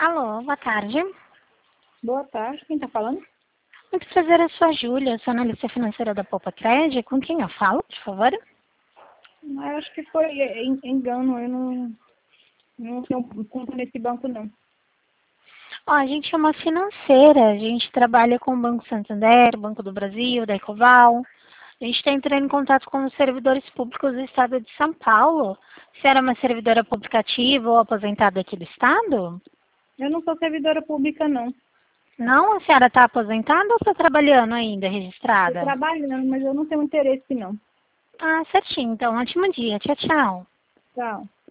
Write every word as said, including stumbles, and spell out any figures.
Alô, boa tarde. Boa tarde, quem está falando? Muito prazer, eu sou a Júlia, sou analista financeira da Poupa Trade. Com quem eu falo, por favor? Eu acho que foi en- engano, eu não, não tenho conta nesse banco, não. Ó, a gente é uma financeira, a gente trabalha com o Banco Santander, Banco do Brasil, da Ecoval. A gente está entrando em contato com os servidores públicos do estado de São Paulo. Você era uma servidora pública ativa ou aposentada aqui do estado? Eu não sou servidora pública, não. Não? A senhora está aposentada ou está trabalhando ainda, Estou registrada? trabalhando, mas eu não tenho interesse, não. Ah, certinho. Então, ótimo dia. Tchau, tchau. Tchau.